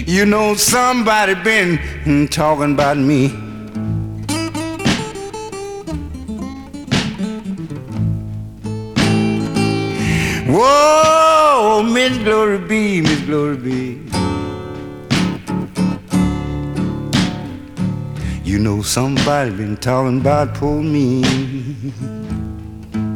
You know somebody been talking about me. Whoa, Miss Glory B, Miss Glory B. You know somebody been talking about poor me.